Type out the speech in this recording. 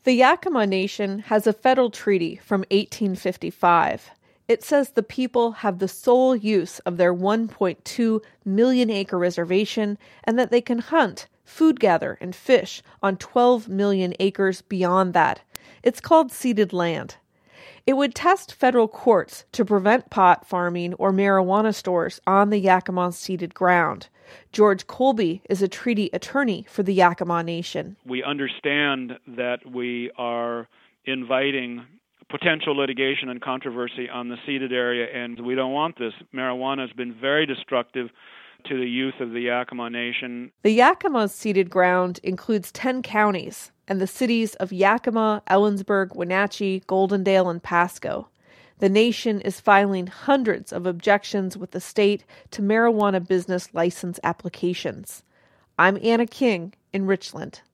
The Yakama Nation has a federal treaty from 1855. It says the people have the sole use of their 1.2 million acre reservation and that they can hunt, food gather, and fish on 12 million acres beyond that. It's called ceded land. It would test federal courts to prevent pot farming or marijuana stores on the Yakama ceded ground. George Colby is a treaty attorney for the Yakama Nation. We understand that we are inviting potential litigation and controversy on the ceded area, and we don't want this. Marijuana has been very destructive to the youth of the Yakama Nation. The Yakama's ceded ground includes 10 counties and the cities of Yakima, Ellensburg, Wenatchee, Goldendale, and Pasco. The nation is filing hundreds of objections with the state to marijuana business license applications. I'm Anna King in Richland.